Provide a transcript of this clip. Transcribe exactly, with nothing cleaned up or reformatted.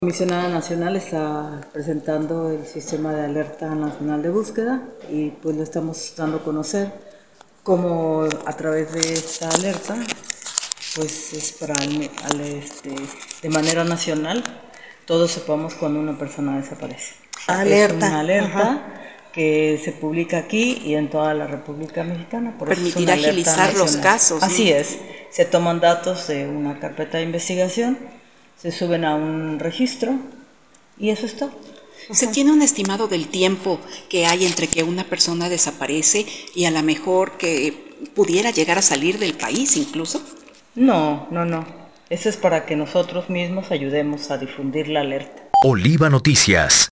La Comisionada Nacional está presentando el Sistema de Alerta Nacional de Búsqueda y pues lo estamos dando a conocer como a través de esta alerta pues es para al, este, de manera nacional todos sepamos cuando una persona desaparece. Alerta. Es una alerta Ajá. que se publica aquí y en toda la República Mexicana. Por Permitirá eso es una alerta agilizar los nacional. casos. Así ¿no? es, se toman datos de una carpeta de investigación, se suben a un registro y eso es todo. ¿Se tiene un estimado del tiempo que hay entre que una persona desaparece y a lo mejor que pudiera llegar a salir del país incluso? No, no, no. Eso es para que nosotros mismos ayudemos a difundir la alerta. Oliva Noticias.